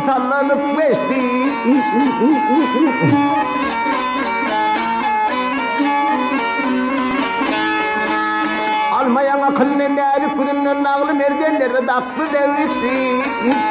sallanıp geçti. Almayan akıllı nâli kudunun ağlı mergenleri daktı devisi.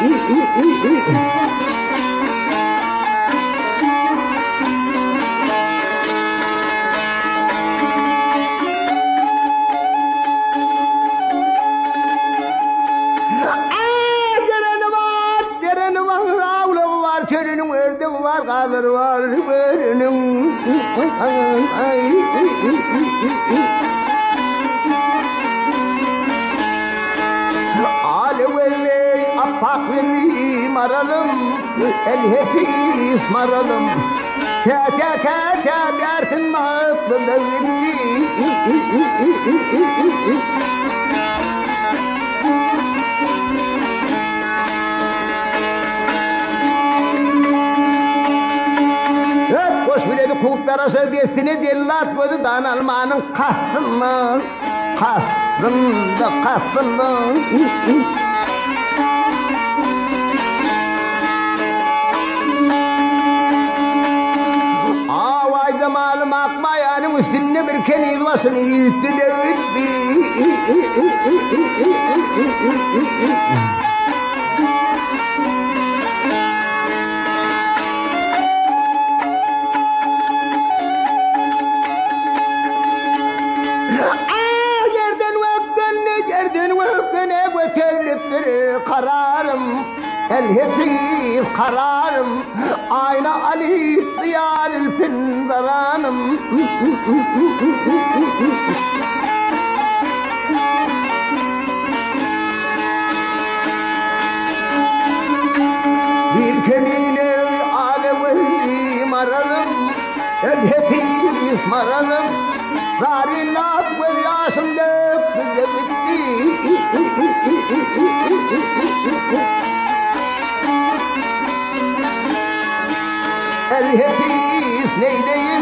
Çölünün ördüğü var, kalır var, bölünün. Aleveli, affakveli maralım, el hepis maralım. Ke dersin mağıtlı devletli. Kuvvetlerası destini cellat gözü dan almanın kahrını, kahrını. Vay zamalım akmayanın üstünde bir keniz vasını yüzdü devletti. Kararım, el hepis kararım, ayna Ali ziyalil pinzaranım. Bir kemine alevli maralım, el hepis maralım, zarillat ve yaşım döktü bitti. El hepis neyleyim?